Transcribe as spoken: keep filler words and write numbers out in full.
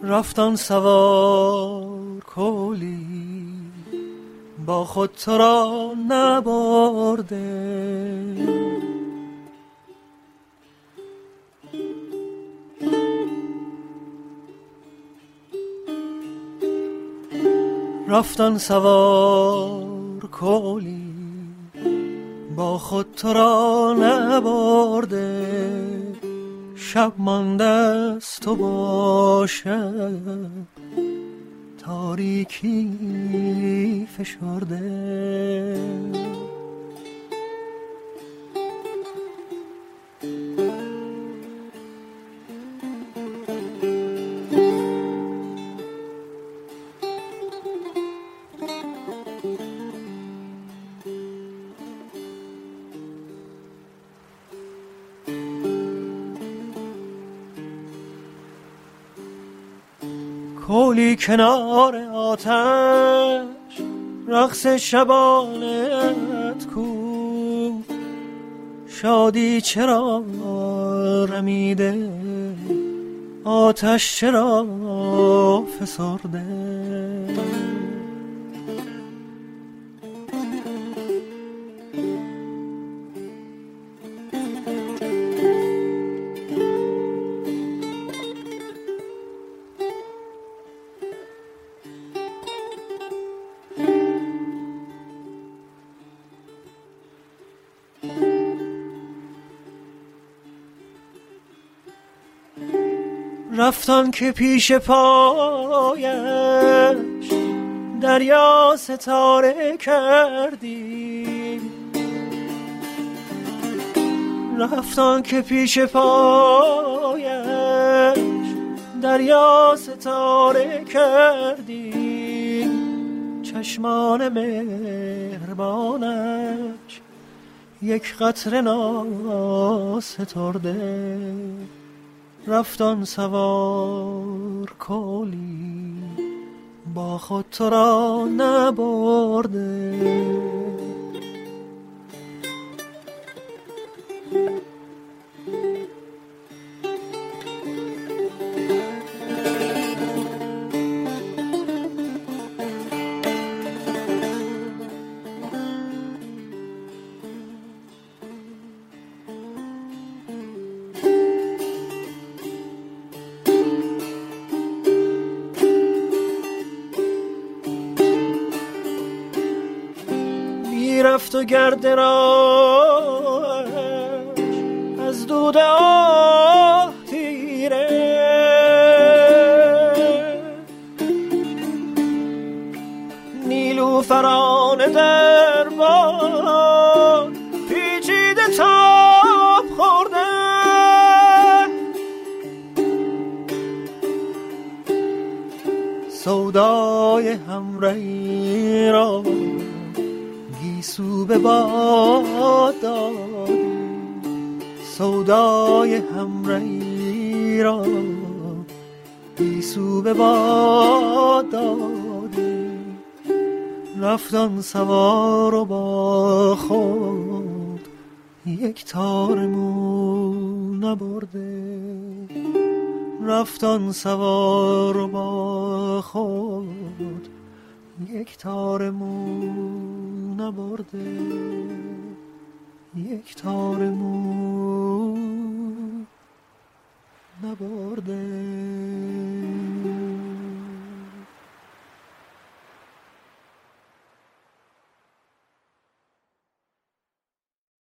رفتن سوار کولی با خود تو را نبرده، رفتن سوار کولی با خود تو را نبرده، شب مانده است تو باشد تاریکی فشرده. کولی کنار آتش رقص شبانت کو، شادی چرا رمیده آتش چرا فسرده. رفتن که پیش پایش دریا ستاره کردی، رفتن که پیش پایش دریا ستاره کردی، چشمان مهربانش یک قطره ناسترده. رفتن سوار کولی با خود تو را نبرده، رفت و گرد راش از دود آه تیره، نیلوفران در باد پیچیده تاب خورده، سودای همرهی را گیسو به باد دادی، سودای همرهی را گیسو به باد دادی. رفتن سوار و با خود یک تار مو نبرده، رفتن سوار و با خود یک تار مو نبرده، یک تار مو